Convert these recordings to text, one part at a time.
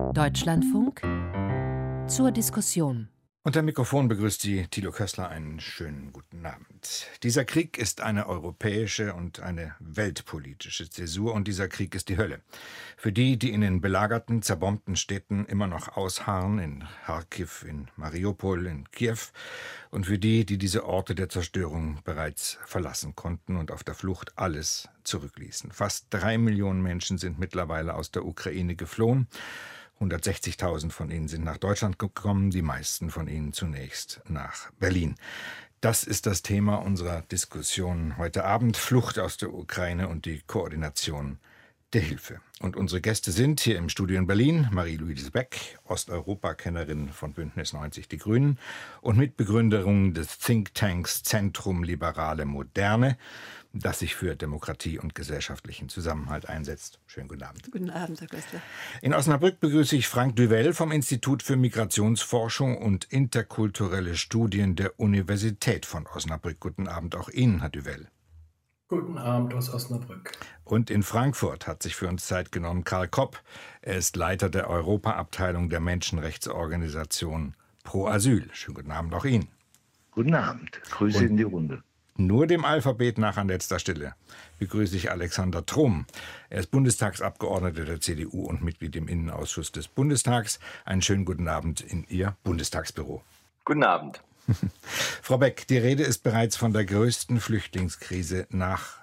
Deutschlandfunk zur Diskussion. Unter Mikrofon begrüßt Sie Thilo Kössler. Einen schönen guten Abend. Dieser Krieg ist eine europäische und eine weltpolitische Zäsur, und dieser Krieg ist die Hölle. Für die, die in den belagerten, zerbombten Städten immer noch ausharren, in Charkiw, in Mariupol, in Kiew, und für die, die diese Orte der Zerstörung bereits verlassen konnten und auf der Flucht alles zurückließen. Fast 3 Millionen Menschen sind mittlerweile aus der Ukraine geflohen. 160.000 von ihnen sind nach Deutschland gekommen, die meisten von ihnen zunächst nach Berlin. Das ist das Thema unserer Diskussion heute Abend: Flucht aus der Ukraine und die Koordination der Hilfe. Und unsere Gäste sind hier im Studio in Berlin Marie-Louise Beck, Osteuropa-Kennerin von Bündnis 90 Die Grünen und Mitbegründerin des Thinktanks Zentrum Liberale Moderne, das sich für Demokratie und gesellschaftlichen Zusammenhalt einsetzt. Schönen guten Abend. Guten Abend, Herr Köstler. In Osnabrück begrüße ich Frank Duvel vom Institut für Migrationsforschung und interkulturelle Studien der Universität von Osnabrück. Guten Abend auch Ihnen, Herr Duvel. Guten Abend aus Osnabrück. Und in Frankfurt hat sich für uns Zeit genommen Karl Kopp. Er ist Leiter der Europaabteilung der Menschenrechtsorganisation Pro Asyl. Schönen guten Abend auch Ihnen. Guten Abend. Grüße in die Runde. Nur dem Alphabet nach an letzter Stelle begrüße ich Alexander Trom. Er ist Bundestagsabgeordneter der CDU und Mitglied im Innenausschuss des Bundestags. Einen schönen guten Abend in Ihr Bundestagsbüro. Guten Abend. Frau Beck, die Rede ist bereits von der größten Flüchtlingskrise nach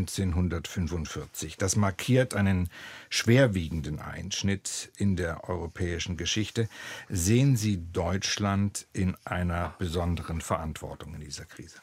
1945. Das markiert einen schwerwiegenden Einschnitt in der europäischen Geschichte. Sehen Sie Deutschland in einer besonderen Verantwortung in dieser Krise?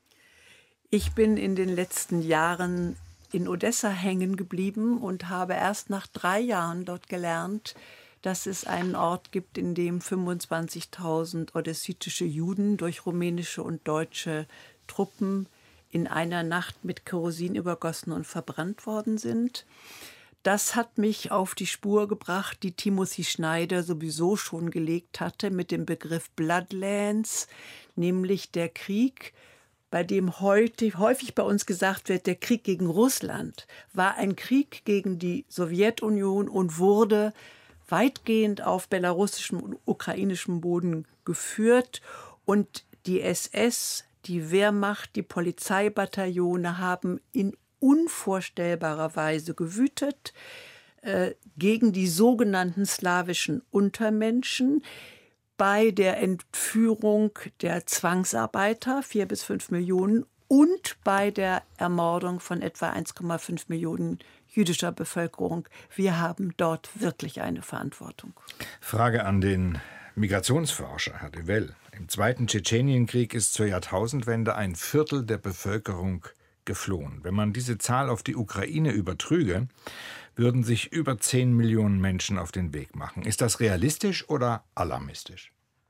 Ich bin in den letzten Jahren in Odessa hängen geblieben und habe erst nach 3 Jahren dort gelernt, dass es einen Ort gibt, in dem 25.000 odessitische Juden durch rumänische und deutsche Truppen in einer Nacht mit Kerosin übergossen und verbrannt worden sind. Das hat mich auf die Spur gebracht, die Timothy Schneider sowieso schon gelegt hatte mit dem Begriff Bloodlands, nämlich der Krieg, bei dem häufig bei uns gesagt wird, der Krieg gegen Russland war ein Krieg gegen die Sowjetunion und wurde weitgehend auf belarussischem und ukrainischem Boden geführt. Und die SS, die Wehrmacht, die Polizeibataillone haben in unvorstellbarer Weise gewütet gegen die sogenannten slawischen Untermenschen, bei der Entführung der Zwangsarbeiter, 4 bis 5 Millionen, und bei der Ermordung von etwa 1,5 Millionen jüdischer Bevölkerung. Wir haben dort wirklich eine Verantwortung. Frage an den Migrationsforscher, Herr Duvel. Im Zweiten Tschetschenienkrieg ist zur Jahrtausendwende 1/4 der Bevölkerung geflohen. Wenn man diese Zahl auf die Ukraine übertrüge, würden sich über 10 Millionen Menschen auf den Weg machen. Ist das realistisch oder alarmistisch?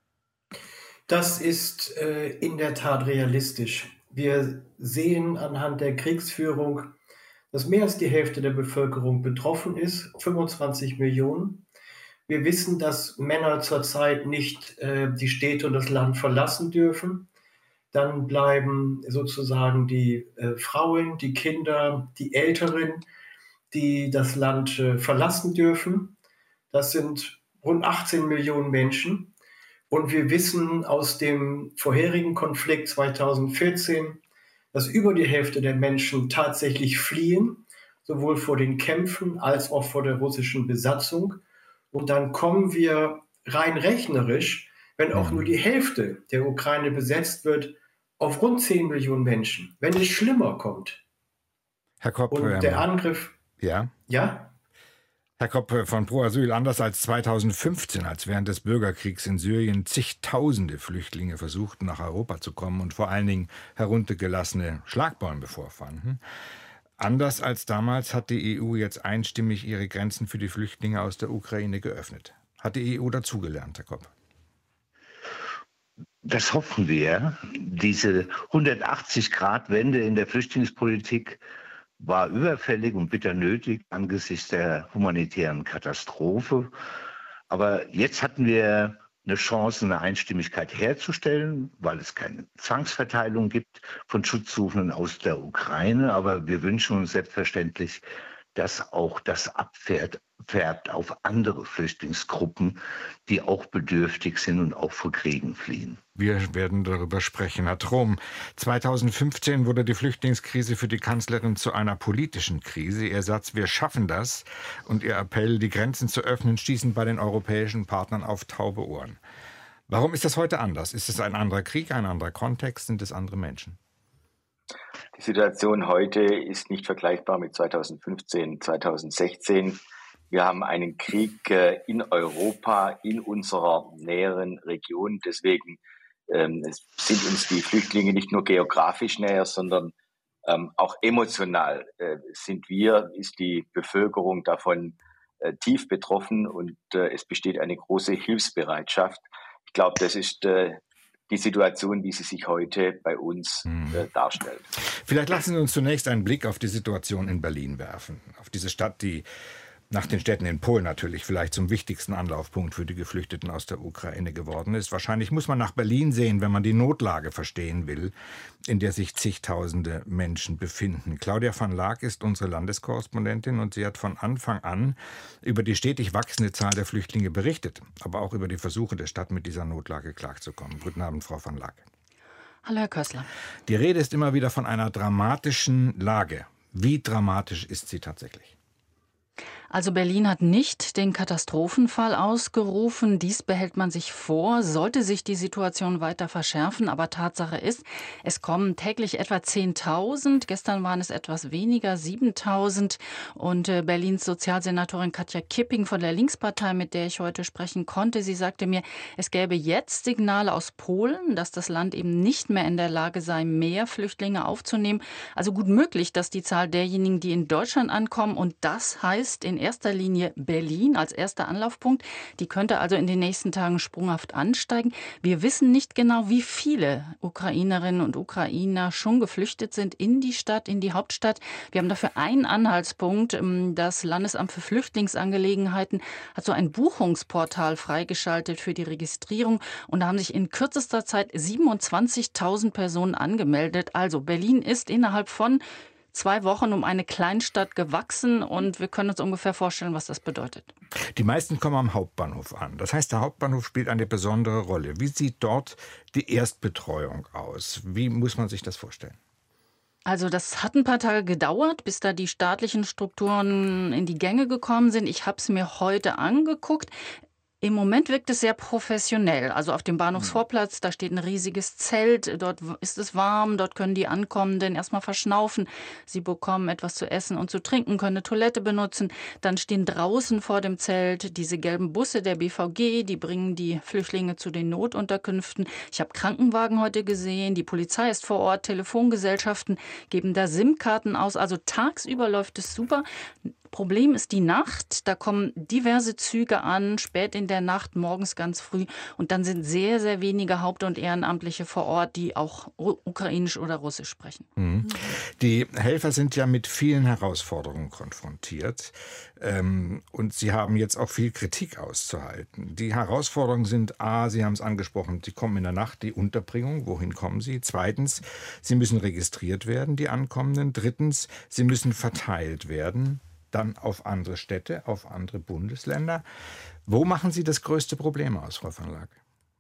Das ist in der Tat realistisch. Wir sehen anhand der Kriegsführung, dass mehr als die Hälfte der Bevölkerung betroffen ist, 25 Millionen. Wir wissen, dass Männer zurzeit nicht die Städte und das Land verlassen dürfen. Dann bleiben sozusagen die Frauen, die Kinder, die Älteren, die das Land verlassen dürfen. Das sind rund 18 Millionen Menschen. Und wir wissen aus dem vorherigen Konflikt 2014, dass über die Hälfte der Menschen tatsächlich fliehen, sowohl vor den Kämpfen als auch vor der russischen Besatzung. Und dann kommen wir rein rechnerisch, wenn auch nur die Hälfte der Ukraine besetzt wird, auf rund 10 Millionen Menschen, wenn es schlimmer kommt. Herr Kopp, und der Angriff... Ja? Ja? Herr Kopp von Pro Asyl, anders als 2015, als während des Bürgerkriegs in Syrien zigtausende Flüchtlinge versuchten, nach Europa zu kommen und vor allen Dingen heruntergelassene Schlagbäume vorfanden. Anders als damals hat die EU jetzt einstimmig ihre Grenzen für die Flüchtlinge aus der Ukraine geöffnet. Hat die EU dazugelernt, Herr Kopp? Das hoffen wir. Diese 180-Grad-Wende in der Flüchtlingspolitik war überfällig und bitter nötig angesichts der humanitären Katastrophe. Aber jetzt hatten wir eine Chance, eine Einstimmigkeit herzustellen, weil es keine Zwangsverteilung gibt von Schutzsuchenden aus der Ukraine. Aber wir wünschen uns selbstverständlich, dass auch das abfärbt auf andere Flüchtlingsgruppen, die auch bedürftig sind und auch vor Kriegen fliehen. Wir werden darüber sprechen. Herr Trom, 2015 wurde die Flüchtlingskrise für die Kanzlerin zu einer politischen Krise. Ihr Satz, wir schaffen das, und Ihr Appell, die Grenzen zu öffnen, stießen bei den europäischen Partnern auf taube Ohren. Warum ist das heute anders? Ist es ein anderer Krieg, ein anderer Kontext? Sind es andere Menschen? Die Situation heute ist nicht vergleichbar mit 2015, 2016. Wir haben einen Krieg in Europa, in unserer näheren Region. Deswegen sind uns die Flüchtlinge nicht nur geografisch näher, sondern auch emotional ist die Bevölkerung davon tief betroffen, und es besteht eine große Hilfsbereitschaft. Ich glaube, das ist die Situation, wie sie sich heute bei uns darstellt. Vielleicht lassen Sie uns zunächst einen Blick auf die Situation in Berlin werfen. Auf diese Stadt, die nach den Städten in Polen natürlich vielleicht zum wichtigsten Anlaufpunkt für die Geflüchteten aus der Ukraine geworden ist. Wahrscheinlich muss man nach Berlin sehen, wenn man die Notlage verstehen will, in der sich zigtausende Menschen befinden. Claudia van Laak ist unsere Landeskorrespondentin, und sie hat von Anfang an über die stetig wachsende Zahl der Flüchtlinge berichtet, aber auch über die Versuche der Stadt, mit dieser Notlage klarzukommen. Guten Abend, Frau van Laak. Hallo, Herr Kössler. Die Rede ist immer wieder von einer dramatischen Lage. Wie dramatisch ist sie tatsächlich? Also Berlin hat nicht den Katastrophenfall ausgerufen. Dies behält man sich vor, sollte sich die Situation weiter verschärfen. Aber Tatsache ist, es kommen täglich etwa 10.000. Gestern waren es etwas weniger, 7.000. Und Berlins Sozialsenatorin Katja Kipping von der Linkspartei, mit der ich heute sprechen konnte, sie sagte mir, es gäbe jetzt Signale aus Polen, dass das Land eben nicht mehr in der Lage sei, mehr Flüchtlinge aufzunehmen. Also gut möglich, dass die Zahl derjenigen, die in Deutschland ankommen, und das heißt in erster Linie Berlin als erster Anlaufpunkt. Die könnte also in den nächsten Tagen sprunghaft ansteigen. Wir wissen nicht genau, wie viele Ukrainerinnen und Ukrainer schon geflüchtet sind in die Stadt, in die Hauptstadt. Wir haben dafür einen Anhaltspunkt. Das Landesamt für Flüchtlingsangelegenheiten hat so ein Buchungsportal freigeschaltet für die Registrierung, und da haben sich in kürzester Zeit 27.000 Personen angemeldet. Also Berlin ist innerhalb von 2 Wochen um eine Kleinstadt gewachsen, und wir können uns ungefähr vorstellen, was das bedeutet. Die meisten kommen am Hauptbahnhof an. Das heißt, der Hauptbahnhof spielt eine besondere Rolle. Wie sieht dort die Erstbetreuung aus? Wie muss man sich das vorstellen? Also das hat ein paar Tage gedauert, bis da die staatlichen Strukturen in die Gänge gekommen sind. Ich habe es mir heute angeguckt. Im Moment wirkt es sehr professionell. Also auf dem Bahnhofsvorplatz, da steht ein riesiges Zelt, dort ist es warm, dort können die Ankommenden erstmal verschnaufen. Sie bekommen etwas zu essen und zu trinken, können eine Toilette benutzen. Dann stehen draußen vor dem Zelt diese gelben Busse der BVG, die bringen die Flüchtlinge zu den Notunterkünften. Ich habe Krankenwagen heute gesehen, die Polizei ist vor Ort, Telefongesellschaften geben da SIM-Karten aus. Also tagsüber läuft es super. Problem ist die Nacht. Da kommen diverse Züge an, spät in der Nacht, morgens ganz früh. Und dann sind sehr, sehr wenige Haupt- und Ehrenamtliche vor Ort, die auch Ukrainisch oder Russisch sprechen. Die Helfer sind ja mit vielen Herausforderungen konfrontiert. Und sie haben jetzt auch viel Kritik auszuhalten. Die Herausforderungen sind A, Sie haben es angesprochen, sie kommen in der Nacht, die Unterbringung. Wohin kommen sie? Zweitens, sie müssen registriert werden, die Ankommenden. Drittens, sie müssen verteilt werden. Dann auf andere Städte, auf andere Bundesländer. Wo machen Sie das größte Problem aus, Frau van Laak?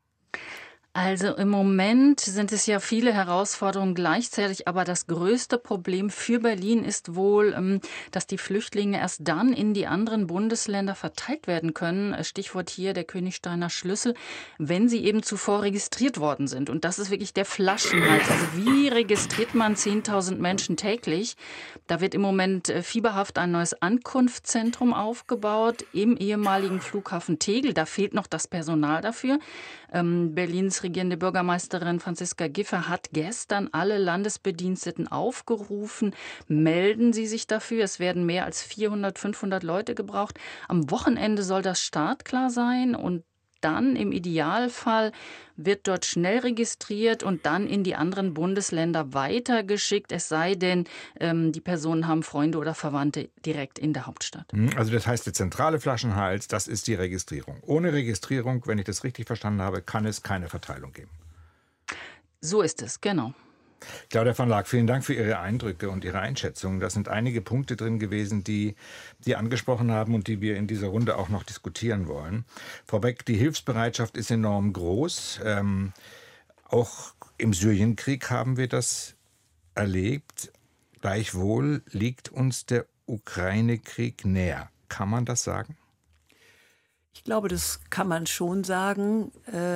Also im Moment sind es ja viele Herausforderungen gleichzeitig, aber das größte Problem für Berlin ist wohl, dass die Flüchtlinge erst dann in die anderen Bundesländer verteilt werden können. Stichwort hier der Königsteiner Schlüssel, wenn sie eben zuvor registriert worden sind. Und das ist wirklich der Flaschenhals. Also wie registriert man 10.000 Menschen täglich? Da wird im Moment fieberhaft ein neues Ankunftszentrum aufgebaut im ehemaligen Flughafen Tegel. Da fehlt noch das Personal dafür. Berlins regierende Bürgermeisterin Franziska Giffey hat gestern alle Landesbediensteten aufgerufen, melden Sie sich dafür. Es werden mehr als 400, 500 Leute gebraucht. Am Wochenende soll das startklar sein, und dann im Idealfall wird dort schnell registriert und dann in die anderen Bundesländer weitergeschickt, es sei denn, die Personen haben Freunde oder Verwandte direkt in der Hauptstadt. Also das heißt, der zentrale Flaschenhals, das ist die Registrierung. Ohne Registrierung, wenn ich das richtig verstanden habe, kann es keine Verteilung geben. So ist es, genau. Claudia van Laak, vielen Dank für Ihre Eindrücke und Ihre Einschätzungen. Da sind einige Punkte drin gewesen, die Sie angesprochen haben und die wir in dieser Runde auch noch diskutieren wollen. Vorweg, die Hilfsbereitschaft ist enorm groß. Auch im Syrienkrieg haben wir das erlebt. Gleichwohl liegt uns der Ukraine-Krieg näher. Kann man das sagen? Ich glaube, das kann man schon sagen.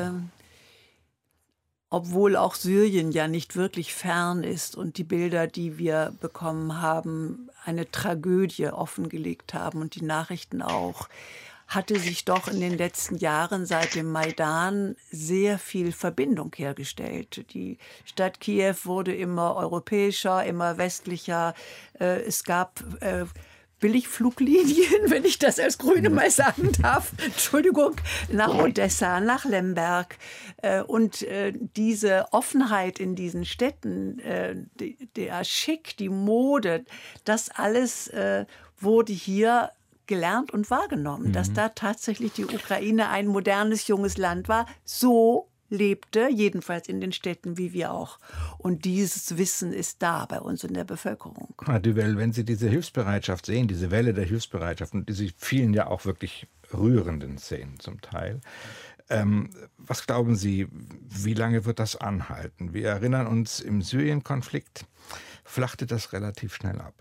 Obwohl auch Syrien ja nicht wirklich fern ist und die Bilder, die wir bekommen haben, eine Tragödie offengelegt haben und die Nachrichten auch, hatte sich doch in den letzten Jahren seit dem Maidan sehr viel Verbindung hergestellt. Die Stadt Kiew wurde immer europäischer, immer westlicher. Es gab Billigfluglinien, wenn ich das als Grüne mal sagen darf, Entschuldigung, nach Odessa, nach Lemberg. Und diese Offenheit in diesen Städten, der Schick, die Mode, das alles wurde hier gelernt und wahrgenommen, dass da tatsächlich die Ukraine ein modernes, junges Land war. So lebte, jedenfalls in den Städten wie wir auch. Und dieses Wissen ist da bei uns in der Bevölkerung. Herr Duvel, wenn Sie diese Hilfsbereitschaft sehen, diese Welle der Hilfsbereitschaft und diese vielen ja auch wirklich rührenden Szenen zum Teil, was glauben Sie, wie lange wird das anhalten? Wir erinnern uns, im Syrien-Konflikt flachte das relativ schnell ab.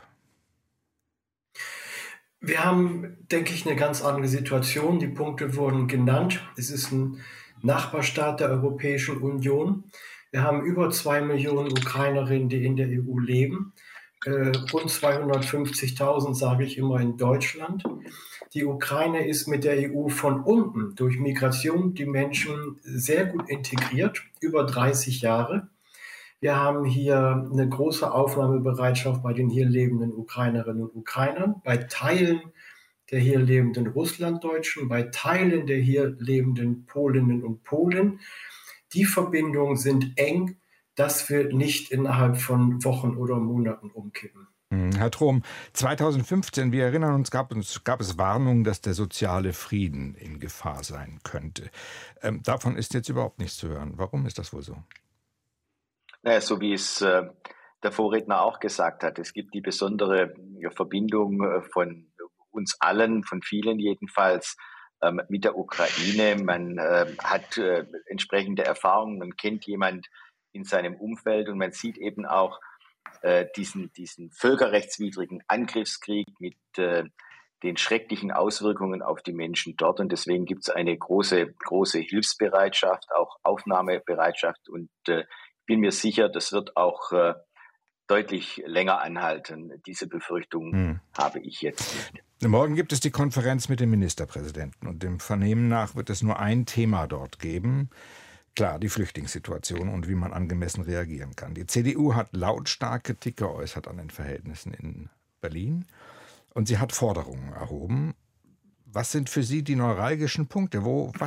Wir haben, denke ich, eine ganz andere Situation. Die Punkte wurden genannt. Es ist ein Nachbarstaat der Europäischen Union. Wir haben über 2 Millionen Ukrainerinnen, die in der EU leben. Rund 250.000, sage ich immer, in Deutschland. Die Ukraine ist mit der EU von unten durch Migration die Menschen sehr gut integriert, über 30 Jahre. Wir haben hier eine große Aufnahmebereitschaft bei den hier lebenden Ukrainerinnen und Ukrainern, bei Teilen der hier lebenden Russlanddeutschen, bei Teilen der hier lebenden Polinnen und Polen. Die Verbindungen sind eng. Das wird nicht innerhalb von Wochen oder Monaten umkippen. Herr Trom, 2015, wir erinnern uns, gab es Warnungen, dass der soziale Frieden in Gefahr sein könnte. Davon ist jetzt überhaupt nichts zu hören. Warum ist das wohl so? Naja, so wie es der Vorredner auch gesagt hat, es gibt die besondere Verbindung von uns allen, von vielen jedenfalls, mit der Ukraine. Man hat entsprechende Erfahrungen, man kennt jemand in seinem Umfeld und man sieht eben auch diesen völkerrechtswidrigen Angriffskrieg mit den schrecklichen Auswirkungen auf die Menschen dort. Und deswegen gibt es eine große Hilfsbereitschaft, auch Aufnahmebereitschaft. Und ich bin mir sicher, das wird auch deutlich länger anhalten. Diese Befürchtung habe ich jetzt nicht. Morgen gibt es die Konferenz mit dem Ministerpräsidenten und dem Vernehmen nach wird es nur ein Thema dort geben. Klar, die Flüchtlingssituation und wie man angemessen reagieren kann. Die CDU hat lautstark Kritik geäußert an den Verhältnissen in Berlin und sie hat Forderungen erhoben. Was sind für Sie die neuralgischen Punkte?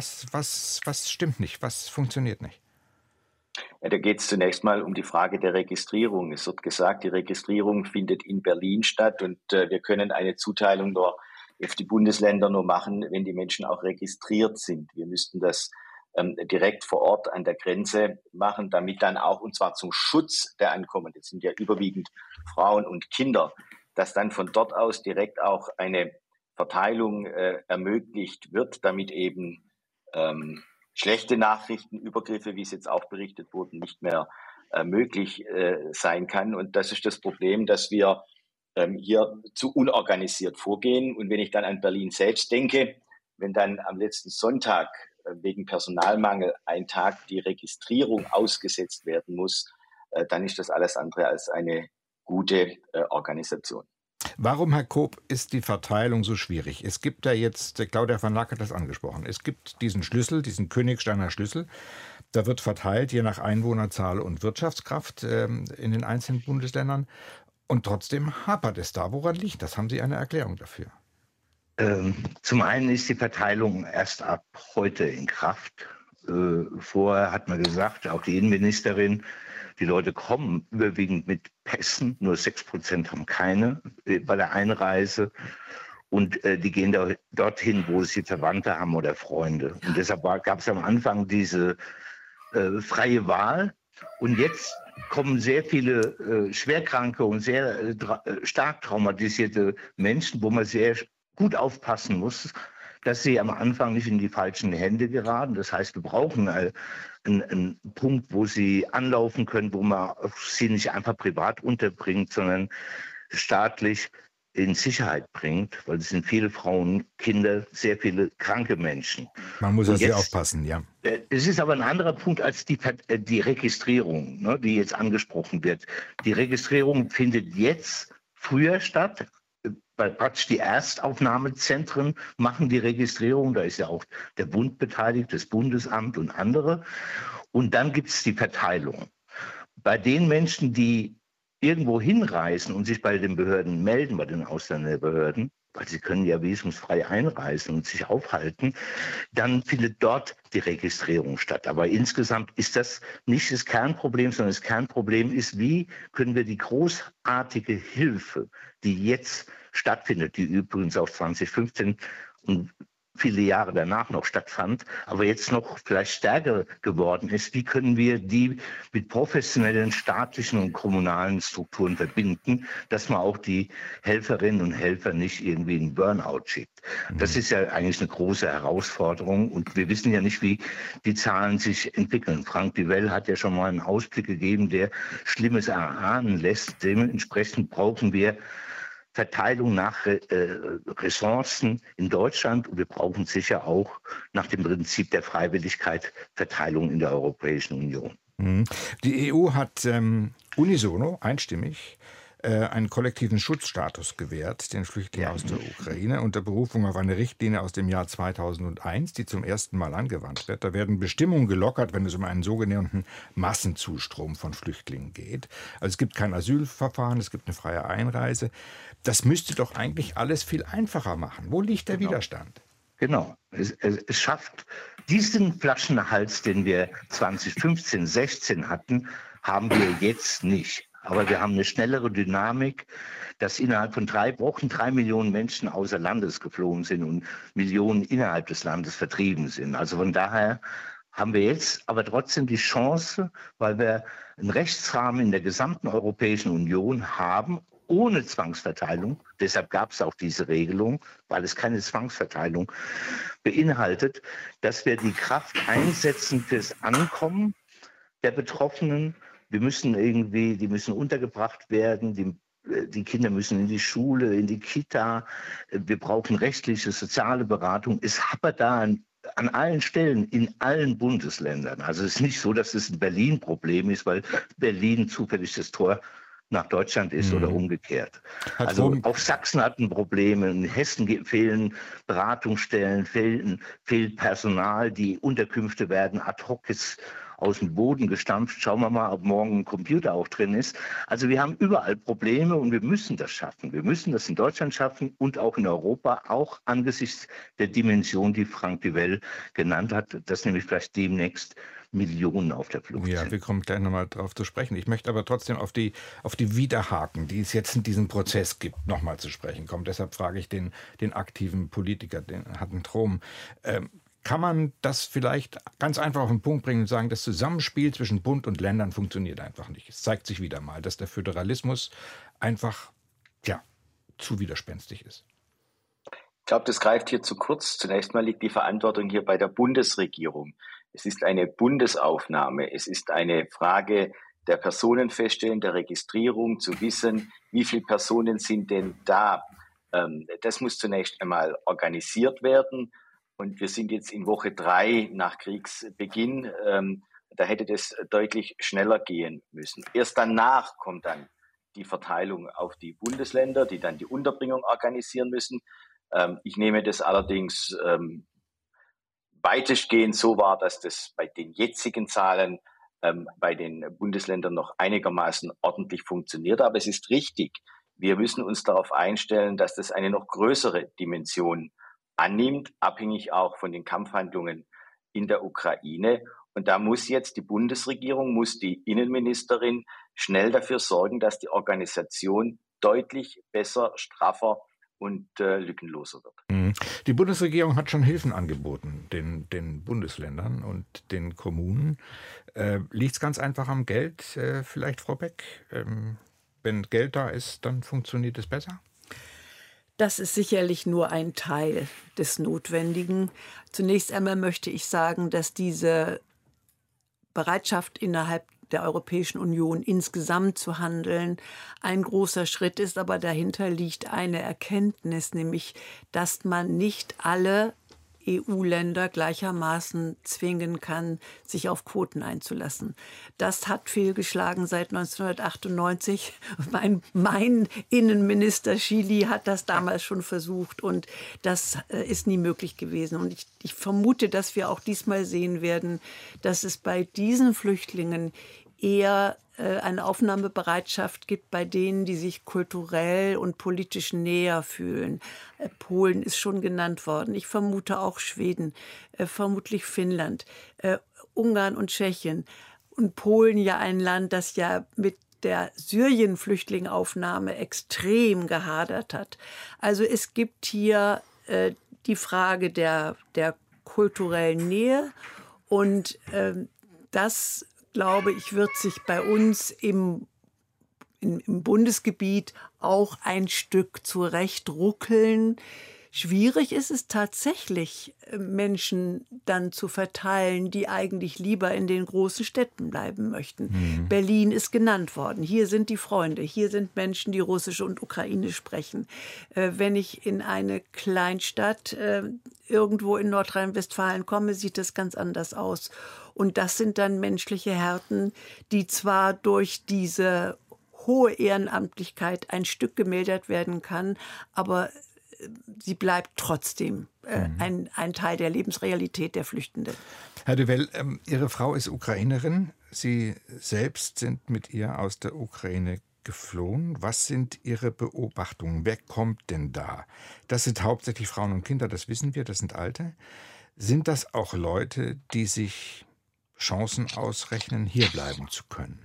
Was stimmt nicht? Was funktioniert nicht? Ja, da geht es zunächst mal um die Frage der Registrierung. Es wird gesagt, die Registrierung findet in Berlin statt und wir können eine Zuteilung auf die Bundesländer nur machen, wenn die Menschen auch registriert sind. Wir müssten das direkt vor Ort an der Grenze machen, damit dann auch, und zwar zum Schutz der Ankommenden, das sind ja überwiegend Frauen und Kinder, dass dann von dort aus direkt auch eine Verteilung ermöglicht wird, damit eben schlechte Nachrichten, Übergriffe, wie es jetzt auch berichtet wurde, nicht mehr möglich sein kann. Und das ist das Problem, dass wir hier zu unorganisiert vorgehen. Und wenn ich dann an Berlin selbst denke, wenn dann am letzten Sonntag wegen Personalmangel ein Tag die Registrierung ausgesetzt werden muss, dann ist das alles andere als eine gute Organisation. Warum, Herr Koop, ist die Verteilung so schwierig? Es gibt da jetzt, Claudia van Laak hat das angesprochen, es gibt diesen Schlüssel, diesen Königsteiner Schlüssel. Da wird verteilt, je nach Einwohnerzahl und Wirtschaftskraft in den einzelnen Bundesländern. Und trotzdem hapert es da. Woran liegt das? Haben Sie eine Erklärung dafür? Zum einen ist die Verteilung erst ab heute in Kraft. Vorher hat man gesagt, auch die Innenministerin, die Leute kommen überwiegend mit Pässen, nur 6% haben keine bei der Einreise. Und die gehen dorthin, wo sie Verwandte haben oder Freunde. Und deshalb gab es am Anfang diese freie Wahl. Und jetzt kommen sehr viele schwerkranke und sehr stark traumatisierte Menschen, wo man sehr gut aufpassen muss, dass sie am Anfang nicht in die falschen Hände geraten. Das heißt, wir brauchen einen Punkt, wo sie anlaufen können, wo man sie nicht einfach privat unterbringt, sondern staatlich in Sicherheit bringt, weil es sind viele Frauen, Kinder, sehr viele kranke Menschen. Man muss sehr aufpassen, ja. Es ist aber ein anderer Punkt als die Registrierung, ne, die jetzt angesprochen wird. Die Registrierung findet jetzt früher statt, weil praktisch die Erstaufnahmezentren machen die Registrierung. Da ist ja auch der Bund beteiligt, das Bundesamt und andere. Und dann gibt es die Verteilung. Bei den Menschen, die irgendwo hinreisen und sich bei den Behörden melden, bei den Ausländerbehörden, weil sie können ja visumsfrei einreisen und sich aufhalten, dann findet dort die Registrierung statt. Aber insgesamt ist das nicht das Kernproblem, sondern das Kernproblem ist, wie können wir die großartige Hilfe, die jetzt stattfindet, die übrigens auch 2015 und viele Jahre danach noch stattfand, aber jetzt noch vielleicht stärker geworden ist, wie können wir die mit professionellen staatlichen und kommunalen Strukturen verbinden, dass man auch die Helferinnen und Helfer nicht irgendwie in Burnout schickt. Das ist ja eigentlich eine große Herausforderung und wir wissen ja nicht, wie die Zahlen sich entwickeln. Frank Duell hat ja schon mal einen Ausblick gegeben, der Schlimmes erahnen lässt. Dementsprechend brauchen wir Verteilung nach Ressourcen in Deutschland und wir brauchen sicher auch nach dem Prinzip der Freiwilligkeit Verteilung in der Europäischen Union. Die EU hat unisono, einstimmig, einen kollektiven Schutzstatus gewährt, den Flüchtlingen aus der Ukraine, unter Berufung auf eine Richtlinie aus dem Jahr 2001, die zum ersten Mal angewandt wird. Da werden Bestimmungen gelockert, wenn es um einen sogenannten Massenzustrom von Flüchtlingen geht. Also es gibt kein Asylverfahren, es gibt eine freie Einreise. Das müsste doch eigentlich alles viel einfacher machen. Wo liegt der Widerstand? Genau. Es schafft diesen Flaschenhals, den wir 2015, 16 hatten, haben wir jetzt nicht. Aber wir haben eine schnellere Dynamik, dass innerhalb von 3 Wochen 3 Millionen Menschen außer Landes geflohen sind und Millionen innerhalb des Landes vertrieben sind. Also von daher haben wir jetzt aber trotzdem die Chance, weil wir einen Rechtsrahmen in der gesamten Europäischen Union haben, ohne Zwangsverteilung. Deshalb gab es auch diese Regelung, weil es keine Zwangsverteilung beinhaltet, dass wir die Kraft einsetzen fürs Ankommen der Betroffenen. Die müssen untergebracht werden, die Kinder müssen in die Schule, in die Kita. Wir brauchen rechtliche, soziale Beratung. Es hapert da an allen Stellen, in allen Bundesländern. Also es ist nicht so, dass es ein Berlin-Problem ist, weil Berlin zufällig das Tor nach Deutschland ist oder umgekehrt. Also auch Sachsen hat ein Problem, in Hessen fehlen Beratungsstellen, fehlt Personal, die Unterkünfte werden ad hoc jetzt aus dem Boden gestampft. Schauen wir mal, ob morgen ein Computer auch drin ist. Also wir haben überall Probleme und wir müssen das schaffen. Wir müssen das in Deutschland schaffen und auch in Europa, auch angesichts der Dimension, die Frank Duell genannt hat, dass nämlich vielleicht demnächst Millionen auf der Flucht sind. Ja, wir kommen gleich nochmal drauf zu sprechen. Ich möchte aber trotzdem auf die Widerhaken, die es jetzt in diesem Prozess gibt, nochmal zu sprechen kommen. Deshalb frage ich den aktiven Politiker, den Harten Trom. Kann man das vielleicht ganz einfach auf den Punkt bringen und sagen, das Zusammenspiel zwischen Bund und Ländern funktioniert einfach nicht? Es zeigt sich wieder mal, dass der Föderalismus einfach zu widerspenstig ist. Ich glaube, das greift hier zu kurz. Zunächst mal liegt die Verantwortung hier bei der Bundesregierung. Es ist eine Bundesaufnahme. Es ist eine Frage der Personenfeststellung, der Registrierung, zu wissen, wie viele Personen sind denn da. Das muss zunächst einmal organisiert werden. Und wir sind jetzt in Woche 3 nach Kriegsbeginn. Da hätte das deutlich schneller gehen müssen. Erst danach kommt dann die Verteilung auf die Bundesländer, die dann die Unterbringung organisieren müssen. Ich nehme das allerdings weitestgehend so wahr, dass das bei den jetzigen Zahlen bei den Bundesländern noch einigermaßen ordentlich funktioniert. Aber es ist richtig, wir müssen uns darauf einstellen, dass das eine noch größere Dimension annimmt, abhängig auch von den Kampfhandlungen in der Ukraine. Und da muss jetzt die Bundesregierung, muss die Innenministerin schnell dafür sorgen, dass die Organisation deutlich besser, straffer und lückenloser wird. Die Bundesregierung hat schon Hilfen angeboten, den Bundesländern und den Kommunen. Liegt es ganz einfach am Geld, vielleicht, Frau Beck? Wenn Geld da ist, dann funktioniert es besser? Das ist sicherlich nur ein Teil des Notwendigen. Zunächst einmal möchte ich sagen, dass diese Bereitschaft innerhalb der Europäischen Union insgesamt zu handeln ein großer Schritt ist, aber dahinter liegt eine Erkenntnis, nämlich, dass man nicht alle EU-Länder gleichermaßen zwingen kann, sich auf Quoten einzulassen. Das hat fehlgeschlagen seit 1998. Mein Innenminister Schily hat das damals schon versucht und das ist nie möglich gewesen. Und ich vermute, dass wir auch diesmal sehen werden, dass es bei diesen Flüchtlingen eher eine Aufnahmebereitschaft gibt bei denen, die sich kulturell und politisch näher fühlen. Polen ist schon genannt worden. Ich vermute auch Schweden, vermutlich Finnland, Ungarn und Tschechien. Und Polen ja ein Land, das ja mit der Syrien-Flüchtlingaufnahme extrem gehadert hat. Also es gibt hier die Frage der kulturellen Nähe und das, glaube ich, wird sich bei uns im Bundesgebiet auch ein Stück zurechtruckeln. Schwierig ist es tatsächlich, Menschen dann zu verteilen, die eigentlich lieber in den großen Städten bleiben möchten. Berlin ist genannt worden. Hier sind die Freunde. Hier sind Menschen, die Russisch und Ukrainisch sprechen. Wenn ich in eine Kleinstadt irgendwo in Nordrhein-Westfalen komme, sieht das ganz anders aus. Und das sind dann menschliche Härten, die zwar durch diese hohe Ehrenamtlichkeit ein Stück gemildert werden kann, aber sie bleibt trotzdem ein Teil der Lebensrealität der Flüchtenden. Herr de Wel, Ihre Frau ist Ukrainerin. Sie selbst sind mit ihr aus der Ukraine geflohen. Was sind Ihre Beobachtungen? Wer kommt denn da? Das sind hauptsächlich Frauen und Kinder, das wissen wir, das sind Alte. Sind das auch Leute, die sich Chancen ausrechnen, hier bleiben zu können?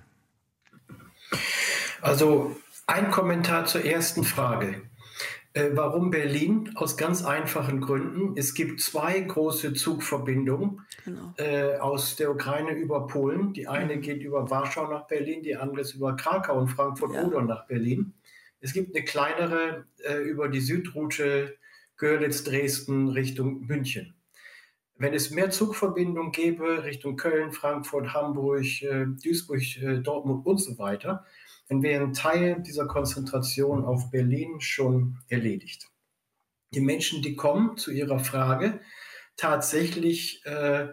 Also ein Kommentar zur ersten Frage. Warum Berlin? Aus ganz einfachen Gründen. Es gibt 2 große Zugverbindungen aus der Ukraine über Polen. Die eine geht über Warschau nach Berlin, die andere ist über Krakau und Frankfurt-Oder nach Berlin. Es gibt eine kleinere über die Südroute Görlitz-Dresden Richtung München. Wenn es mehr Zugverbindungen gäbe Richtung Köln, Frankfurt, Hamburg, Duisburg, Dortmund und so weiter, dann wäre ein Teil dieser Konzentration auf Berlin schon erledigt. Die Menschen, die kommen, zu Ihrer Frage, tatsächlich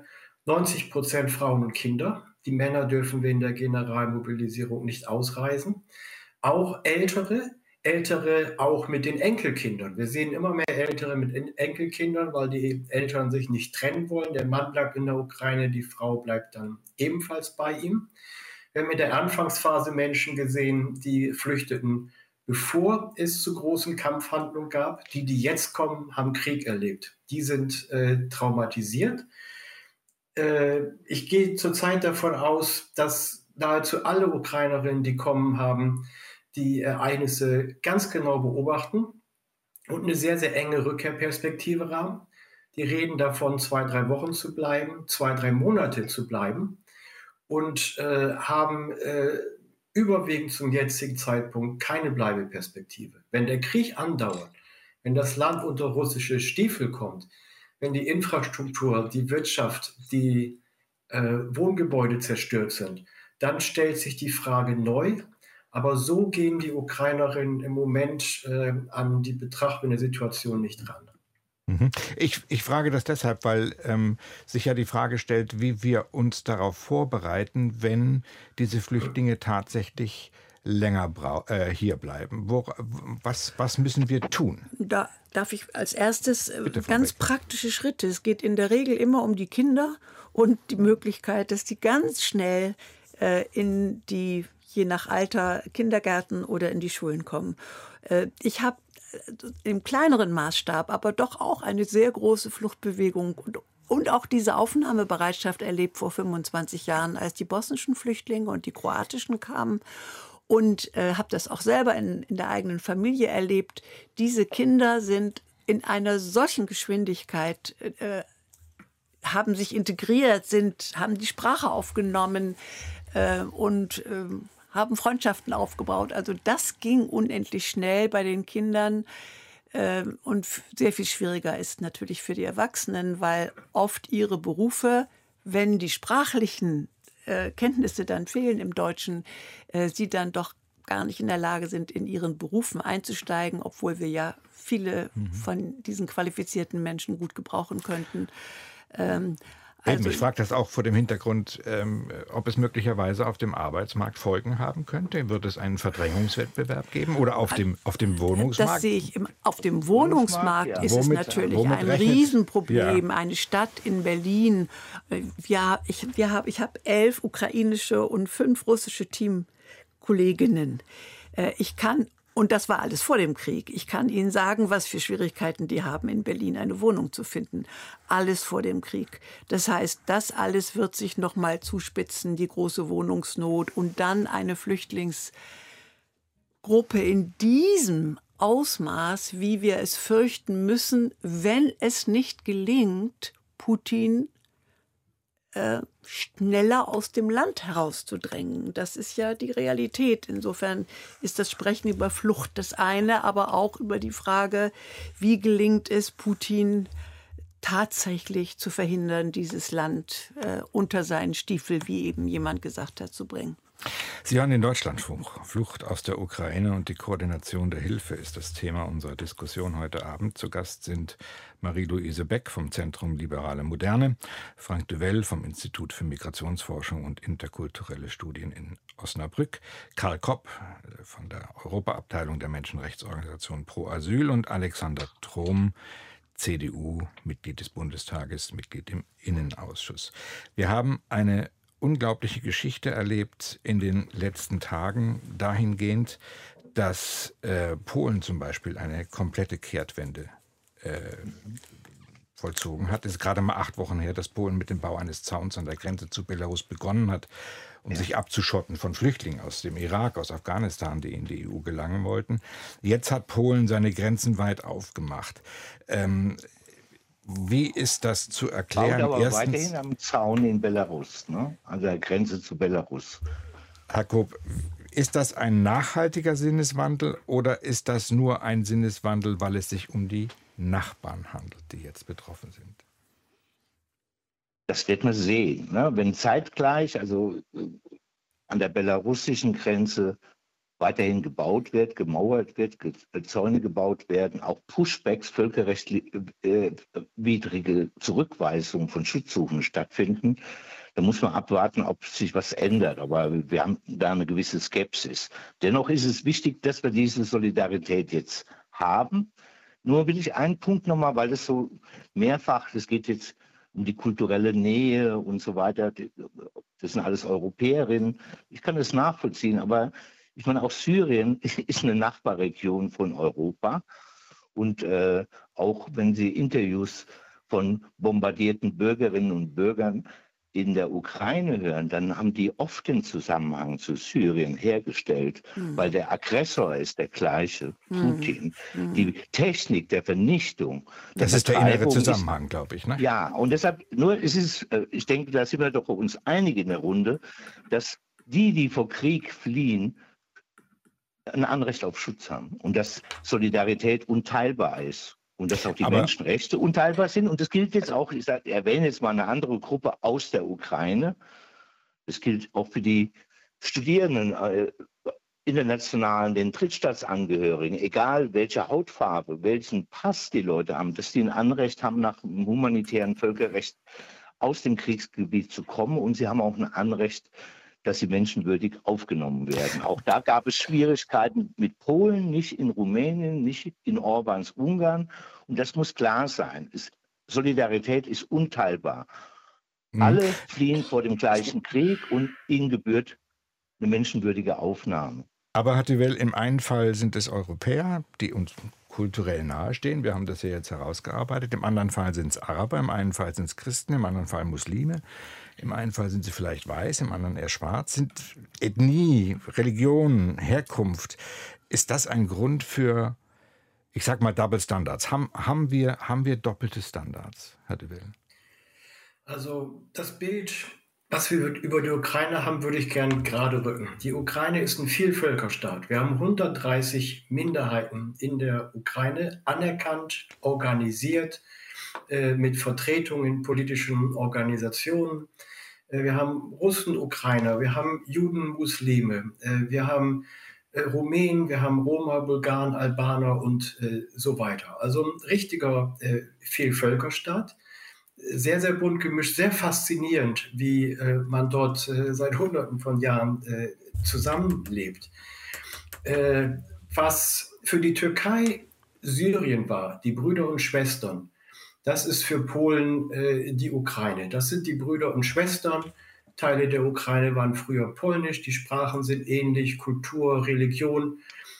90% Frauen und Kinder. Die Männer dürfen wir in der Generalmobilisierung nicht ausreisen. Auch Ältere auch mit den Enkelkindern. Wir sehen immer mehr Ältere mit Enkelkindern, weil die Eltern sich nicht trennen wollen. Der Mann bleibt in der Ukraine, die Frau bleibt dann ebenfalls bei ihm. Wir haben in der Anfangsphase Menschen gesehen, die flüchteten, bevor es zu großen Kampfhandlungen gab. Die jetzt kommen, haben Krieg erlebt. Die sind traumatisiert. Ich gehe zurzeit davon aus, dass nahezu alle Ukrainerinnen, die kommen, haben die Ereignisse ganz genau beobachten und eine sehr, sehr enge Rückkehrperspektive haben. Die reden davon, 2-3 Wochen zu bleiben, 2-3 Monate zu bleiben. Und haben überwiegend zum jetzigen Zeitpunkt keine Bleibeperspektive. Wenn der Krieg andauert, wenn das Land unter russische Stiefel kommt, wenn die Infrastruktur, die Wirtschaft, die Wohngebäude zerstört sind, dann stellt sich die Frage neu. Aber so gehen die Ukrainerinnen im Moment an die Betrachtung der Situation nicht ran. Ich frage das deshalb, weil sich ja die Frage stellt, wie wir uns darauf vorbereiten, wenn diese Flüchtlinge tatsächlich länger hier bleiben. Was müssen wir tun? Da darf ich als erstes ganz praktische Schritte. Es geht in der Regel immer um die Kinder und die Möglichkeit, dass die ganz schnell in die, je nach Alter, Kindergärten oder in die Schulen kommen. Ich habe im kleineren Maßstab, aber doch auch eine sehr große Fluchtbewegung und auch diese Aufnahmebereitschaft erlebt vor 25 Jahren, als die bosnischen Flüchtlinge und die kroatischen kamen. und habe das auch selber in der eigenen Familie erlebt. Diese Kinder sind in einer solchen Geschwindigkeit, haben sich integriert, haben die Sprache aufgenommen und haben Freundschaften aufgebaut. Also das ging unendlich schnell bei den Kindern. Und sehr viel schwieriger ist natürlich für die Erwachsenen, weil oft ihre Berufe, wenn die sprachlichen Kenntnisse dann fehlen im Deutschen, sie dann doch gar nicht in der Lage sind, in ihren Berufen einzusteigen, obwohl wir ja viele von diesen qualifizierten Menschen gut gebrauchen könnten. Ich frage das auch vor dem Hintergrund, ob es möglicherweise auf dem Arbeitsmarkt Folgen haben könnte. Wird es einen Verdrängungswettbewerb geben oder auf dem Wohnungsmarkt? Das sehe ich. Auf dem Wohnungsmarkt ist es natürlich ein Riesenproblem. Ja. Eine Stadt in Berlin. Ich habe 11 ukrainische und 5 russische Teamkolleginnen. Und das war alles vor dem Krieg. Ich kann Ihnen sagen, was für Schwierigkeiten die haben, in Berlin eine Wohnung zu finden. Alles vor dem Krieg. Das heißt, das alles wird sich noch mal zuspitzen, die große Wohnungsnot und dann eine Flüchtlingsgruppe in diesem Ausmaß, wie wir es fürchten müssen, wenn es nicht gelingt, Putin schneller aus dem Land herauszudrängen. Das ist ja die Realität. Insofern ist das Sprechen über Flucht das eine, aber auch über die Frage, wie gelingt es Putin tatsächlich zu verhindern, dieses Land unter seinen Stiefel, wie eben jemand gesagt hat, zu bringen. Sie hören den Deutschlandfunk. Flucht aus der Ukraine und die Koordination der Hilfe ist das Thema unserer Diskussion heute Abend. Zu Gast sind Marie-Louise Beck vom Zentrum Liberale Moderne, Frank de Wel vom Institut für Migrationsforschung und interkulturelle Studien in Osnabrück, Karl Kopp von der Europaabteilung der Menschenrechtsorganisation Pro Asyl und Alexander Trom, CDU, Mitglied des Bundestages, Mitglied im Innenausschuss. Wir haben eine unglaubliche Geschichte erlebt in den letzten Tagen, dahingehend, dass Polen zum Beispiel eine komplette Kehrtwende vollzogen hat. Es ist gerade mal 8 Wochen her, dass Polen mit dem Bau eines Zauns an der Grenze zu Belarus begonnen hat, um sich abzuschotten von Flüchtlingen aus dem Irak, aus Afghanistan, die in die EU gelangen wollten. Jetzt hat Polen seine Grenzen weit aufgemacht. Wie ist das zu erklären? Baut aber weiterhin am Zaun in Belarus, ne? An der Grenze zu Belarus. Herr Kopp, ist das ein nachhaltiger Sinneswandel oder ist das nur ein Sinneswandel, weil es sich um die Nachbarn handelt, die jetzt betroffen sind? Das wird man sehen. Ne? Wenn zeitgleich, also an der belarussischen Grenze, weiterhin gebaut wird, gemauert wird, Zäune gebaut werden, auch Pushbacks, völkerrechtswidrige Zurückweisungen von Schutzsuchenden stattfinden, da muss man abwarten, ob sich was ändert. Aber wir haben da eine gewisse Skepsis. Dennoch ist es wichtig, dass wir diese Solidarität jetzt haben. Nur will ich einen Punkt nochmal, weil das so mehrfach, das geht jetzt um die kulturelle Nähe und so weiter, das sind alles Europäerinnen. Ich kann das nachvollziehen, aber ich meine, auch Syrien ist eine Nachbarregion von Europa. Und auch wenn Sie Interviews von bombardierten Bürgerinnen und Bürgern in der Ukraine hören, dann haben die oft den Zusammenhang zu Syrien hergestellt, weil der Aggressor ist der gleiche, Putin. Die Technik der Vernichtung. Das ist der innere Zusammenhang, glaube ich. Ne? Ja, und deshalb, ich denke, da sind wir doch uns einig in der Runde, dass die vor Krieg fliehen, ein Anrecht auf Schutz haben und dass Solidarität unteilbar ist und dass auch die Menschenrechte unteilbar sind. Und das gilt jetzt auch, ich erwähne jetzt mal eine andere Gruppe aus der Ukraine. Das gilt auch für die Studierenden, Internationalen, den Drittstaatsangehörigen, egal welche Hautfarbe, welchen Pass die Leute haben, dass die ein Anrecht haben, nach dem humanitären Völkerrecht aus dem Kriegsgebiet zu kommen. Und sie haben auch ein Anrecht, dass sie menschenwürdig aufgenommen werden. Auch da gab es Schwierigkeiten mit Polen, nicht in Rumänien, nicht in Orbáns Ungarn. Und das muss klar sein. Solidarität ist unteilbar. Alle fliehen vor dem gleichen Krieg und ihnen gebührt eine menschenwürdige Aufnahme. Aber Herr de Wel, im einen Fall sind es Europäer, die uns kulturell nahestehen. Wir haben das ja jetzt herausgearbeitet. Im anderen Fall sind es Araber, im einen Fall sind es Christen, im anderen Fall Muslime. Im einen Fall sind sie vielleicht weiß, im anderen eher schwarz. Sind Ethnie, Religion, Herkunft, ist das ein Grund für, ich sag mal, Double Standards? Haben wir doppelte Standards, Herr de Wil? Also das Bild, was wir über die Ukraine haben, würde ich gerne gerade rücken. Die Ukraine ist ein Vielvölkerstaat. Wir haben 130 Minderheiten in der Ukraine, anerkannt, organisiert, mit Vertretungen in politischen Organisationen. Wir haben Russen, Ukrainer, wir haben Juden, Muslime, wir haben Rumänen, wir haben Roma, Bulgaren, Albaner und so weiter. Also ein richtiger Vielvölkerstaat. Sehr, sehr bunt gemischt, sehr faszinierend, wie man dort seit Hunderten von Jahren zusammenlebt. Was für die Türkei Syrien war, die Brüder und Schwestern, das ist für Polen die Ukraine. Das sind die Brüder und Schwestern. Teile der Ukraine waren früher polnisch, die Sprachen sind ähnlich, Kultur, Religion.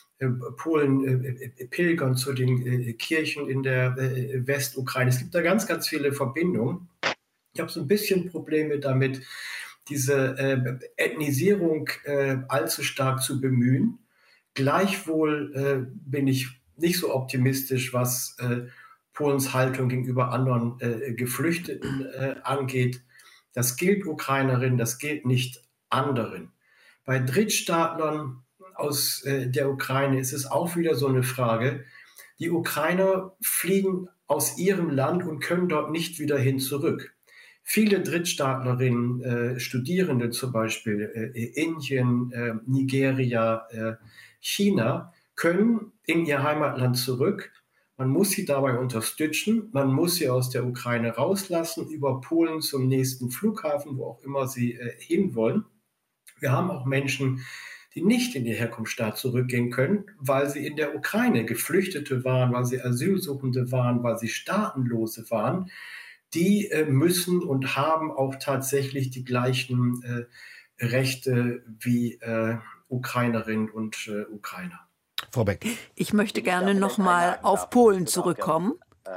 Polen pilgern zu den Kirchen in der Westukraine. Es gibt da ganz, ganz viele Verbindungen. Ich habe so ein bisschen Probleme damit, diese Ethnisierung allzu stark zu bemühen. Gleichwohl bin ich nicht so optimistisch, was Polens Haltung gegenüber anderen Geflüchteten angeht. Das gilt Ukrainerinnen, das gilt nicht anderen. Bei Drittstaatlern aus der Ukraine ist es auch wieder so eine Frage. Die Ukrainer fliegen aus ihrem Land und können dort nicht wieder hin zurück. Viele Drittstaatlerinnen, Studierende zum Beispiel Indien, Nigeria, China, können in ihr Heimatland zurück. Man muss sie dabei unterstützen, man muss sie aus der Ukraine rauslassen, über Polen zum nächsten Flughafen, wo auch immer sie hinwollen. Wir haben auch Menschen, die nicht in ihr Herkunftsstaat zurückgehen können, weil sie in der Ukraine Geflüchtete waren, weil sie Asylsuchende waren, weil sie Staatenlose waren. Die müssen und haben auch tatsächlich die gleichen Rechte wie Ukrainerinnen und Ukrainer. Frau Beck. Ich möchte gerne noch mal auf Polen zurückkommen.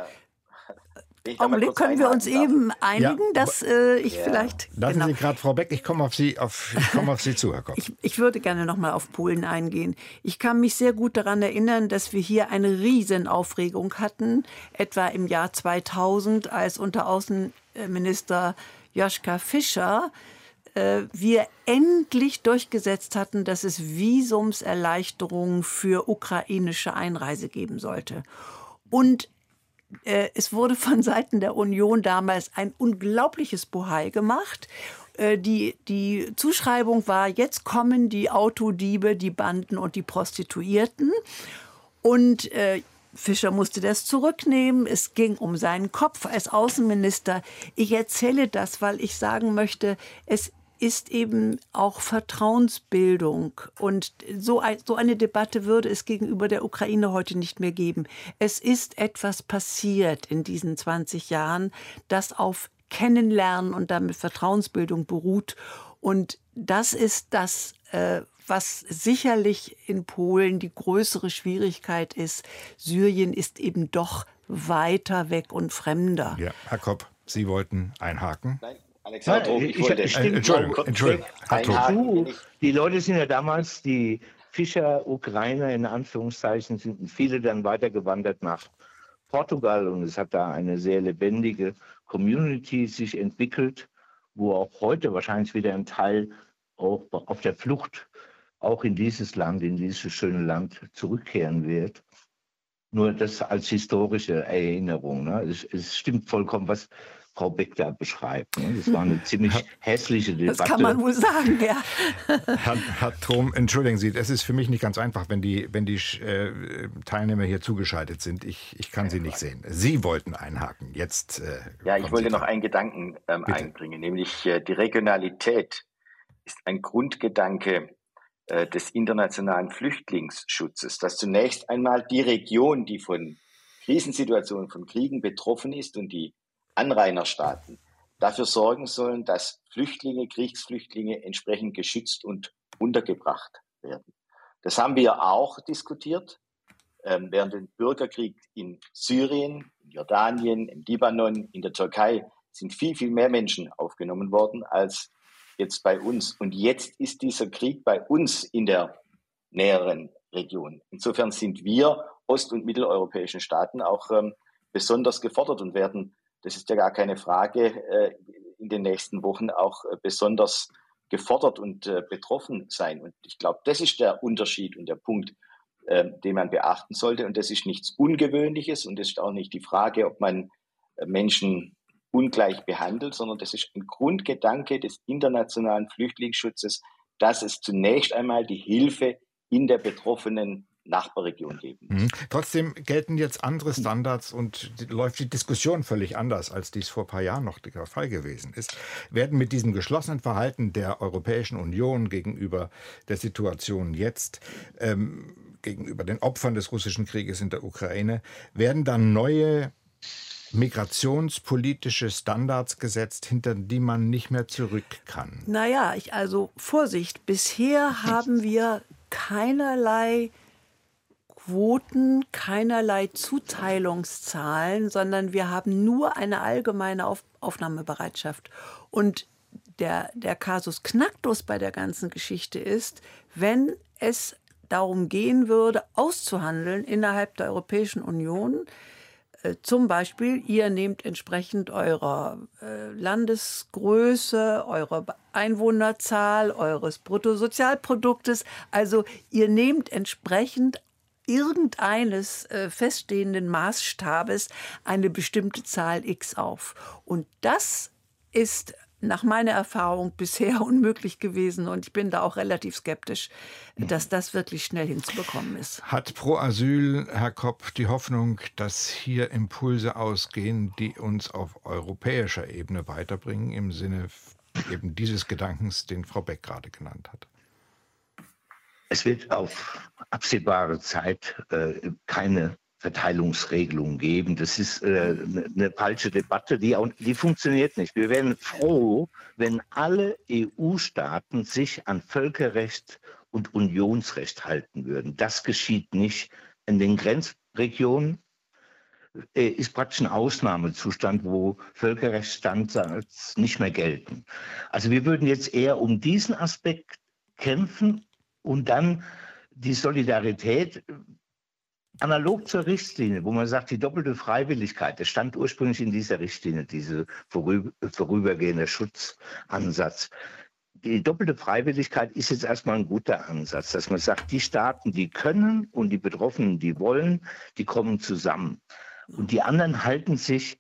Augenblick, können wir uns eben einigen, dass ich vielleicht... Lassen Sie gerade, Frau Beck, ich komme auf Sie zu, Herr Kopp. Ich würde gerne noch mal auf Polen eingehen. Ich kann mich sehr gut daran erinnern, dass wir hier eine Riesenaufregung hatten, etwa im Jahr 2000, als unter Außenminister Joschka Fischer wir endlich durchgesetzt hatten, dass es Visumserleichterungen für ukrainische Einreise geben sollte. Und es wurde von Seiten der Union damals ein unglaubliches Bohai gemacht. Die Zuschreibung war, jetzt kommen die Autodiebe, die Banden und die Prostituierten. Und Fischer musste das zurücknehmen. Es ging um seinen Kopf als Außenminister. Ich erzähle das, weil ich sagen möchte, es ist eben auch Vertrauensbildung. Und so eine Debatte würde es gegenüber der Ukraine heute nicht mehr geben. Es ist etwas passiert in diesen 20 Jahren, das auf Kennenlernen und damit Vertrauensbildung beruht. Und das ist das, was sicherlich in Polen die größere Schwierigkeit ist. Syrien ist eben doch weiter weg und fremder. Ja, Herr Kopp, Sie wollten einhaken? Nein. Entschuldigung. Die Leute sind ja damals, die Fischer-Ukrainer in Anführungszeichen, sind viele dann weitergewandert nach Portugal und es hat da eine sehr lebendige Community sich entwickelt, wo auch heute wahrscheinlich wieder ein Teil auch auf der Flucht auch in dieses Land, in dieses schöne Land zurückkehren wird. Nur das als historische Erinnerung. Ne? Es stimmt vollkommen, was Frau Beck da beschreibt. Ne? Das war eine ziemlich hässliche Debatte. Das kann man wohl sagen, ja. Herr Trom, entschuldigen Sie, es ist für mich nicht ganz einfach, wenn die Teilnehmer hier zugeschaltet sind. Ich kann Sie nicht sehen. Sie wollten einhaken. Jetzt. Ich wollte noch einen Gedanken einbringen, nämlich die Regionalität ist ein Grundgedanke des internationalen Flüchtlingsschutzes, dass zunächst einmal die Region, die von Krisensituationen, von Kriegen betroffen ist und die Anrainerstaaten dafür sorgen sollen, dass Flüchtlinge, Kriegsflüchtlinge entsprechend geschützt und untergebracht werden. Das haben wir auch diskutiert während dem Bürgerkrieg in Syrien, in Jordanien, im Libanon, in der Türkei sind viel, viel mehr Menschen aufgenommen worden als jetzt bei uns. Und jetzt ist dieser Krieg bei uns in der näheren Region. Insofern sind wir ost- und mitteleuropäischen Staaten auch besonders gefordert und werden, das ist ja gar keine Frage, in den nächsten Wochen auch besonders gefordert und betroffen sein. Und ich glaube, das ist der Unterschied und der Punkt, den man beachten sollte. Und das ist nichts Ungewöhnliches und das ist auch nicht die Frage, ob man Menschen ungleich behandelt, sondern das ist ein Grundgedanke des internationalen Flüchtlingsschutzes, dass es zunächst einmal die Hilfe in der betroffenen Nachbarregion geben muss. Trotzdem gelten jetzt andere Standards und läuft die Diskussion völlig anders, als dies vor ein paar Jahren noch der Fall gewesen ist. Werden mit diesem geschlossenen Verhalten der Europäischen Union gegenüber der Situation jetzt, gegenüber den Opfern des russischen Krieges in der Ukraine, werden dann neue migrationspolitische Standards gesetzt, hinter die man nicht mehr zurück kann? Naja, also Vorsicht, bisher haben wir keinerlei Quoten, keinerlei Zuteilungszahlen, sondern wir haben nur eine allgemeine Aufnahmebereitschaft. Und der Kasus Knacktus bei der ganzen Geschichte ist, wenn es darum gehen würde, auszuhandeln innerhalb der Europäischen Union, zum Beispiel, ihr nehmt entsprechend eurer Landesgröße, eurer Einwohnerzahl, eures Bruttosozialproduktes, also ihr nehmt entsprechend irgendeines feststehenden Maßstabes eine bestimmte Zahl X auf. Und das ist nach meiner Erfahrung bisher unmöglich gewesen und ich bin da auch relativ skeptisch, dass das wirklich schnell hinzubekommen ist. Hat Pro Asyl, Herr Kopp, die Hoffnung, dass hier Impulse ausgehen, die uns auf europäischer Ebene weiterbringen, im Sinne eben dieses Gedankens, den Frau Beck gerade genannt hat? Es wird auf absehbare Zeit keine Verteilungsregelung geben. Das ist eine falsche Debatte, die funktioniert nicht. Wir wären froh, wenn alle EU-Staaten sich an Völkerrecht und Unionsrecht halten würden. Das geschieht nicht. In den Grenzregionen ist praktisch ein Ausnahmezustand, wo Völkerrechtsstandards nicht mehr gelten. Also wir würden jetzt eher um diesen Aspekt kämpfen und dann die Solidarität analog zur Richtlinie, wo man sagt, die doppelte Freiwilligkeit, das stand ursprünglich in dieser Richtlinie, dieser vorübergehende Schutzansatz. Die doppelte Freiwilligkeit ist jetzt erstmal ein guter Ansatz, dass man sagt, die Staaten, die können und die Betroffenen, die wollen, die kommen zusammen. Und die anderen halten sich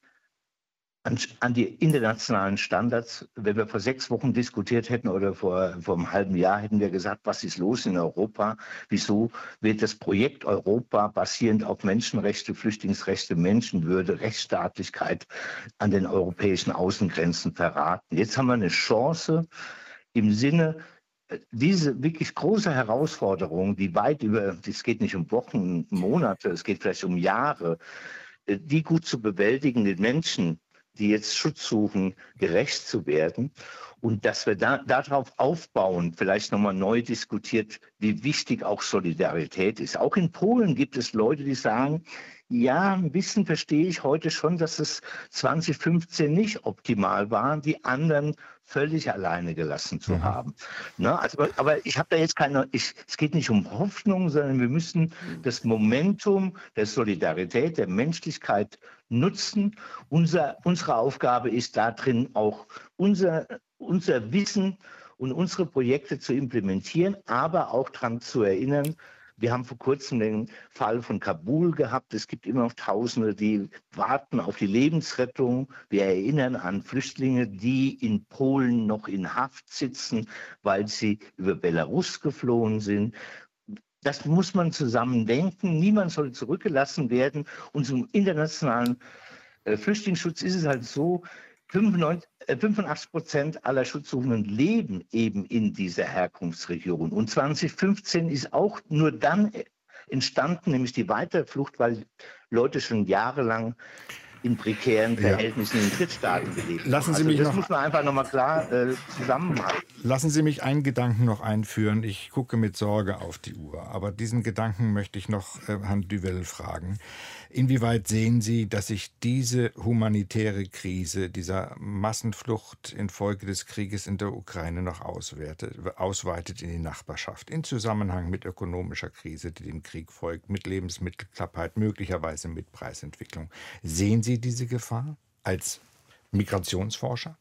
an die internationalen Standards. Wenn wir vor 6 Wochen diskutiert hätten oder vor einem halben Jahr, hätten wir gesagt, was ist los in Europa? Wieso wird das Projekt Europa basierend auf Menschenrechte, Flüchtlingsrechte, Menschenwürde, Rechtsstaatlichkeit an den europäischen Außengrenzen verraten? Jetzt haben wir eine Chance im Sinne, diese wirklich große Herausforderung, die weit über, es geht nicht um Wochen, Monate, es geht vielleicht um Jahre, die gut zu bewältigen, den Menschen, die jetzt Schutz suchen, gerecht zu werden. Und dass wir darauf aufbauen, vielleicht nochmal neu diskutiert, wie wichtig auch Solidarität ist. Auch in Polen gibt es Leute, die sagen, ja, ein bisschen verstehe ich heute schon, dass es 2015 nicht optimal war, die anderen völlig alleine gelassen zu haben. Ne? Also, aber ich habe da jetzt es geht nicht um Hoffnung, sondern wir müssen das Momentum der Solidarität, der Menschlichkeit nutzen. Unsere Aufgabe ist darin auch unser Wissen und unsere Projekte zu implementieren, aber auch daran zu erinnern. Wir haben vor kurzem den Fall von Kabul gehabt. Es gibt immer noch Tausende, die warten auf die Lebensrettung. Wir erinnern an Flüchtlinge, die in Polen noch in Haft sitzen, weil sie über Belarus geflohen sind. Das muss man zusammen denken. Niemand soll zurückgelassen werden. Und zum internationalen Flüchtlingsschutz ist es halt so, 85% aller Schutzsuchenden leben eben in dieser Herkunftsregion. Und 2015 ist auch nur dann entstanden, nämlich die Weiterflucht, weil Leute schon jahrelang in prekären Verhältnissen in Drittstaaten gelebt haben. Das muss man einfach nochmal klar zusammenhalten. Lassen Sie mich einen Gedanken noch einführen. Ich gucke mit Sorge auf die Uhr. Aber diesen Gedanken möchte ich noch Herrn Duvel fragen. Inwieweit sehen Sie, dass sich diese humanitäre Krise, dieser Massenflucht infolge des Krieges in der Ukraine noch ausweitet in die Nachbarschaft, in Zusammenhang mit ökonomischer Krise, die dem Krieg folgt, mit Lebensmittelknappheit, möglicherweise mit Preisentwicklung? Sehen Sie diese Gefahr als Migrationsforscher?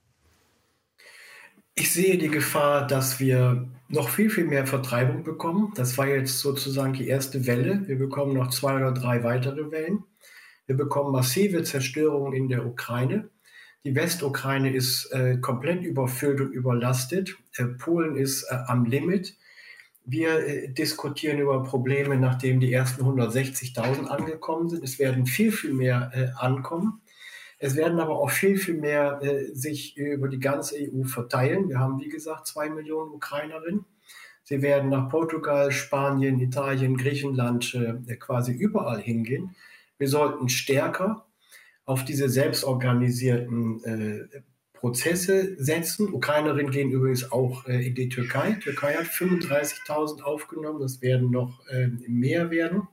Ich sehe die Gefahr, dass wir noch viel, viel mehr Vertreibung bekommen. Das war jetzt sozusagen die erste Welle. Wir bekommen noch 2 oder 3 weitere Wellen. Wir bekommen massive Zerstörungen in der Ukraine. Die Westukraine ist komplett überfüllt und überlastet. Polen ist am Limit. Wir diskutieren über Probleme, nachdem die ersten 160.000 angekommen sind. Es werden viel, viel mehr ankommen. Es werden aber auch viel, viel mehr sich über die ganze EU verteilen. Wir haben, wie gesagt, 2 Millionen Ukrainerinnen. Sie werden nach Portugal, Spanien, Italien, Griechenland quasi überall hingehen. Wir sollten stärker auf diese selbstorganisierten Prozesse setzen. Ukrainerinnen gehen übrigens auch in die Türkei. Die Türkei hat 35.000 aufgenommen. Das werden noch mehr werden.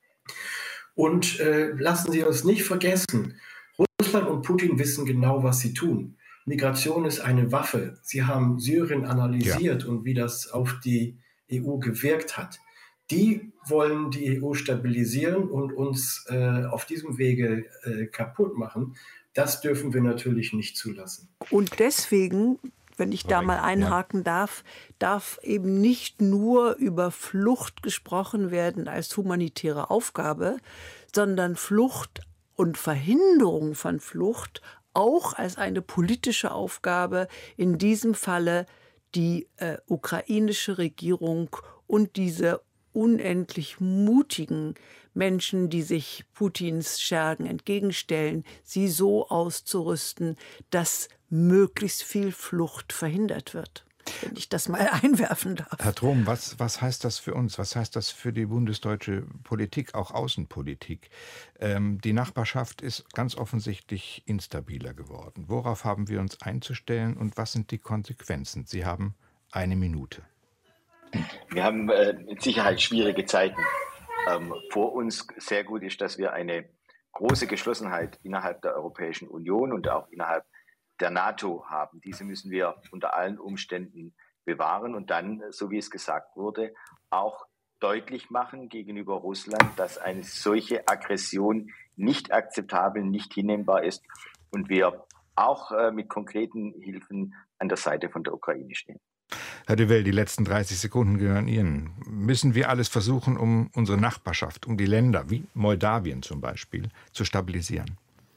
Und lassen Sie uns nicht vergessen, Russland und Putin wissen genau, was sie tun. Migration ist eine Waffe. Sie haben Syrien analysiert und wie das auf die EU gewirkt hat. Die wollen die EU stabilisieren und uns auf diesem Wege kaputt machen. Das dürfen wir natürlich nicht zulassen. Und deswegen, wenn ich da mal einhaken darf eben nicht nur über Flucht gesprochen werden als humanitäre Aufgabe, sondern Flucht und Verhinderung von Flucht auch als eine politische Aufgabe, in diesem Falle die ukrainische Regierung und diese unendlich mutigen Menschen, die sich Putins Schergen entgegenstellen, sie so auszurüsten, dass möglichst viel Flucht verhindert wird. Wenn ich das mal einwerfen darf. Herr Trom, was heißt das für uns? Was heißt das für die bundesdeutsche Politik, auch Außenpolitik? Die Nachbarschaft ist ganz offensichtlich instabiler geworden. Worauf haben wir uns einzustellen und was sind die Konsequenzen? Sie haben 1 Minute. Wir haben mit Sicherheit schwierige Zeiten vor uns. Sehr gut ist, dass wir eine große Geschlossenheit innerhalb der Europäischen Union und auch innerhalb der NATO haben. Diese müssen wir unter allen Umständen bewahren und dann, so wie es gesagt wurde, auch deutlich machen gegenüber Russland, dass eine solche Aggression nicht akzeptabel, nicht hinnehmbar ist und wir auch mit konkreten Hilfen an der Seite von der Ukraine stehen. Herr Duvel, die letzten 30 Sekunden gehören Ihnen. Müssen wir alles versuchen, um unsere Nachbarschaft, um die Länder wie Moldawien zum Beispiel, zu stabilisieren?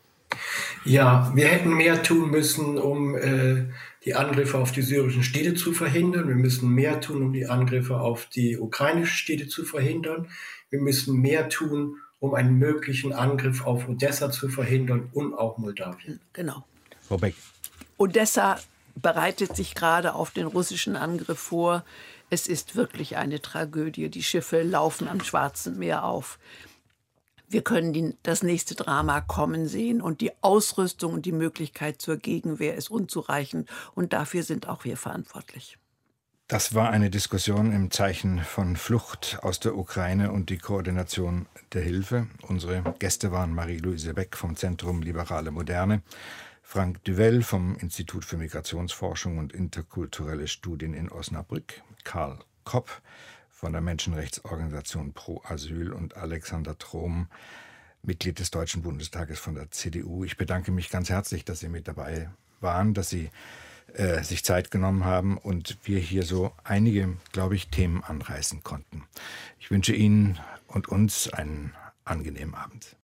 Ja, wir hätten mehr tun müssen, um die Angriffe auf die syrischen Städte zu verhindern. Wir müssen mehr tun, um die Angriffe auf die ukrainischen Städte zu verhindern. Wir müssen mehr tun, um einen möglichen Angriff auf Odessa zu verhindern und auch Moldawien. Genau. Frau Beck. Odessa bereitet sich gerade auf den russischen Angriff vor. Es ist wirklich eine Tragödie. Die Schiffe laufen am Schwarzen Meer auf. Wir können das nächste Drama kommen sehen und die Ausrüstung und die Möglichkeit zur Gegenwehr ist unzureichend und dafür sind auch wir verantwortlich. Das war eine Diskussion im Zeichen von Flucht aus der Ukraine und die Koordination der Hilfe. Unsere Gäste waren Marie-Louise Beck vom Zentrum Liberale Moderne, Frank Duvel vom Institut für Migrationsforschung und interkulturelle Studien in Osnabrück, Karl Kopp von der Menschenrechtsorganisation Pro Asyl und Alexander Trom, Mitglied des Deutschen Bundestages von der CDU. Ich bedanke mich ganz herzlich, dass Sie mit dabei waren, dass Sie sich Zeit genommen haben und wir hier so einige, glaube ich, Themen anreißen konnten. Ich wünsche Ihnen und uns einen angenehmen Abend.